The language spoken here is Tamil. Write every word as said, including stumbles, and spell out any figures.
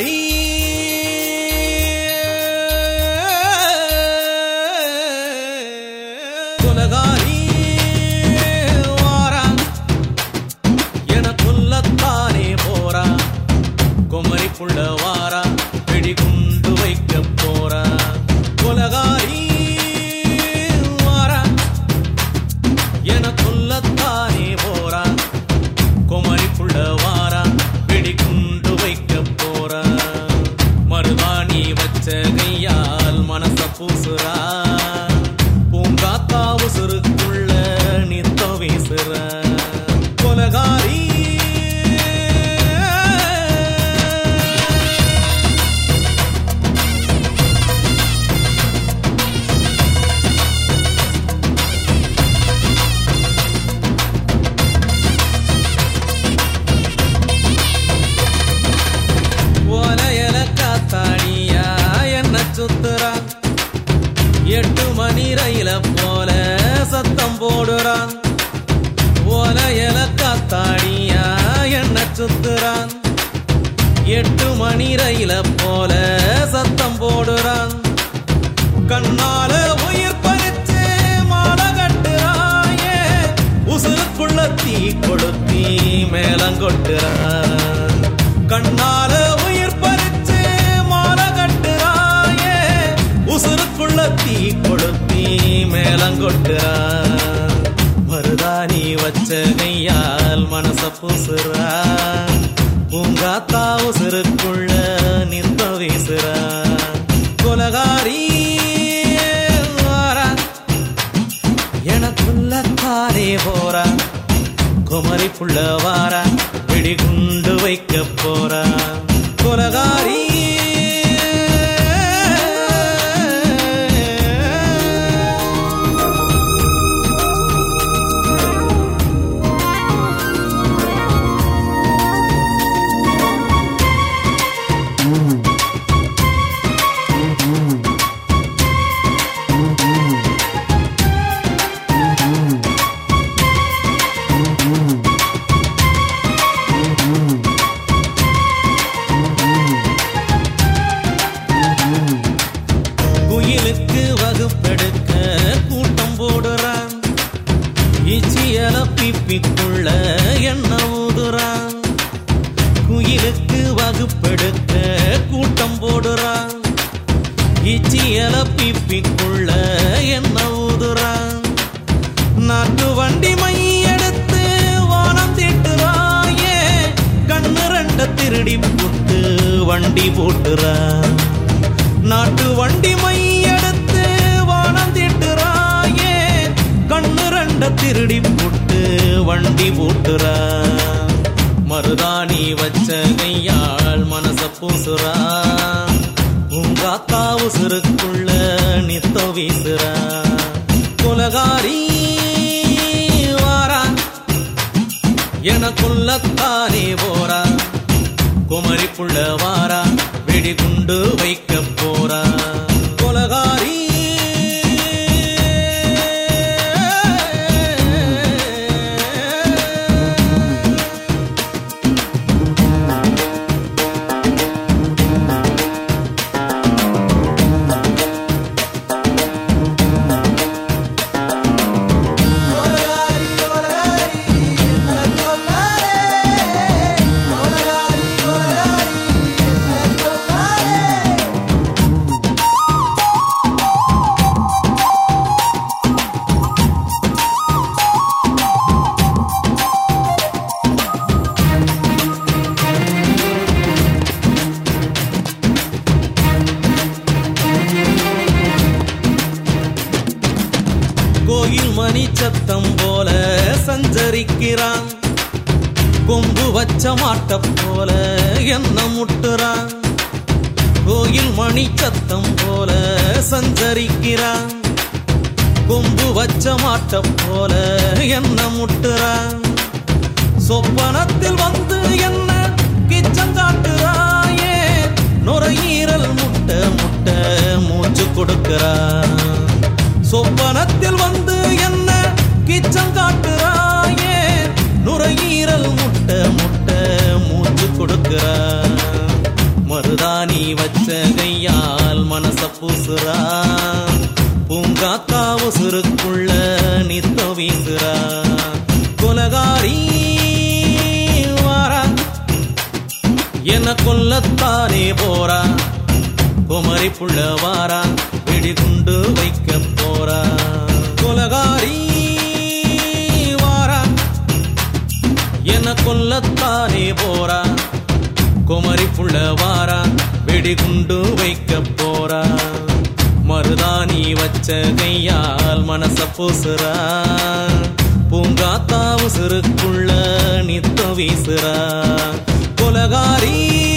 கொலகாரி வாரா என கொல்லத்தானே போறா குமரி புள்ள வாரா வெடிகுண்டு வைக்க போறா கொலகாரி வாரா என கொல்லத்தானே போறா குமரி புள்ள வாரா வெடிகுண்டு வைக்க போறா மருதாணி வச்ச கையால் மனச பூசுறா பூங்காத்தா உசுருக்குள்ள நித்தம் வீசுறா கொலகாரி சுத்துறான் எட்டு மணி ரயில போல சத்தம் போடுறான் ஓலையில காத்தாடியா என்ன சுத்துறான் எட்டு மணி ரயில போல சத்தம் போடுறான் கண்ணால உயிர் பறிச்சு மாலை கட்டுறாயே உசுருக்குள்ள தீ கொளுத்தி மேலங்கொட்டுறான் கண்ணால உயிர் பறிச்சு மாலை கட்டுறான் உசுருக்குள்ள தீ கொளுத்தி மேலங்கொட்டுறா மருதாணி வச்ச கையால் மனச பூசுறா பூங்காத்தா உசுருக்குள்ள நித்த வீசுறா கொலகாரி வாரா எனக்குள்ளத்தானே போறா குமரி புள்ள வாரா வெடிகுண்டு வைக்க போறா கொலகாரி குயிலுக்கு வகுப்பெடுக்க கூட்டம் போடுறான் இச்சியல பிப்பிக்குள்ள என்ன ஊதுறான் குயிலுக்கு வகுப்பெடுக்க கூட்டம் போடுறான் இச்சியல பிப்பிக்குள்ள என்ன ஊதுறான் நாட்டு வண்டி மை எடுத்து வானம் தீட்டுறாயே கண்ணு ரெண்ட திருடி புட்டு வண்டி போட்டுறான் நாட்டு வண்டி மை எடுத்து வானம் தீட்டுறாயே கண்ணு ரெண்ட திருடி புட்டு வண்டி போட்டுறா மருதாணி வச்ச கையால் மனச பூசுறா உங்காத்தா உசுருக்குள்ள நித்த வீசுறா கொலகாரி வாரா எனக்குள்ளத்தானே போறா குமரி புள்ள வாரா வெடிகுண்டு வைக்க போறா கொலகாரி கோயில் மணி சத்தம் போல சஞ்சரிக்கிறான் கொம்பு வச்ச மாட்ட போல என்ன முட்டுறான் கோயில் மணி சத்தம் போல சஞ்சரிக்கிறான் கொம்பு வச்ச மாட்ட போல என்ன முட்டுறான் சொப்பனத்தில் வந்து என்ன கிச்சம் காட்டுறாயே நுரையீரல் முட்டை முட்டை மூச்சு கொடுக்கிறான் சொப்பனத்தில் வந்து என்ன கிச்சம் காட்டுறாயே நுரையீரல் முட்டை முட்டை மூச்சு கொடுக்கிறா மருதாணி வச்ச கையால் மனச பூசுறா பூங்காத்தா உசுருக்குள்ள நித்த வீசுறா கொலகாரி வாரா என்ன கொல்லத்தானே போறா குமரி புள்ள வாரா வெடிகுண்டு வைக்க போறா கொலகாரி வாரா என்ன கொல்லத்தானே போறா குமரி புள்ள வாரா வெடிகுண்டு வைக்க போறா மருதாணி வச்ச கையால் மனச பூசுறா பூங்காத்தா உசுருக்குள்ள நித்த வீசுறா கொலகாரி